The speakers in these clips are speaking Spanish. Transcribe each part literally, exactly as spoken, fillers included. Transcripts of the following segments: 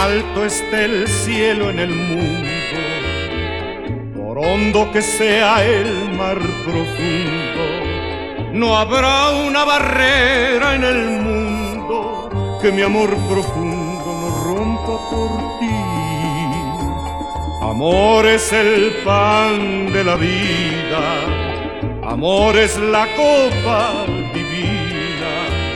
alto esté el cielo en el mundo, por hondo que sea el mar profundo, no habrá una barrera en el mundo que mi amor profundo no rompa por ti. Amor es el pan de la vida, amor es la copa divina,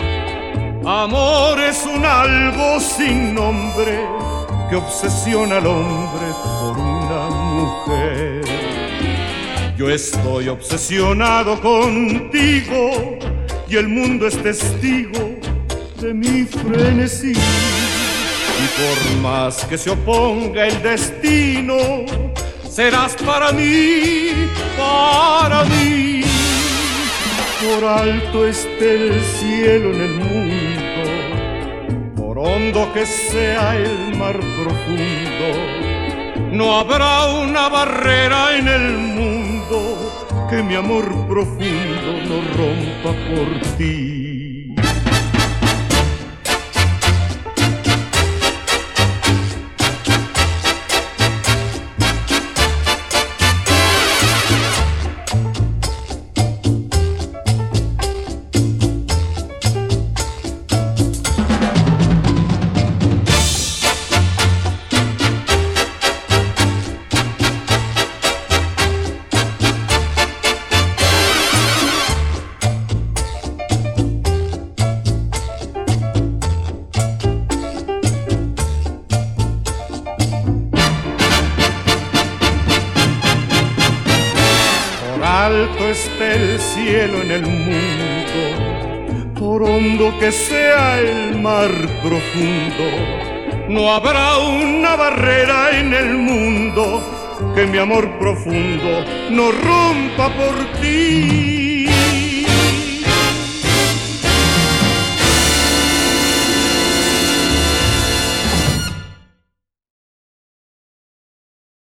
amor es un algo sin nombre que obsesiona al hombre por una mujer. Yo estoy obsesionado contigo y el mundo es testigo de mi frenesí. Y por más que se oponga el destino, serás para mí, para mí. Por alto esté el cielo en el mundo, por hondo que sea el mar profundo, no habrá una barrera en el mundo que mi amor profundo no rompa por ti. Alto esté el cielo en el mundo, por hondo que sea el mar profundo, no habrá una barrera en el mundo que mi amor profundo no rompa por ti.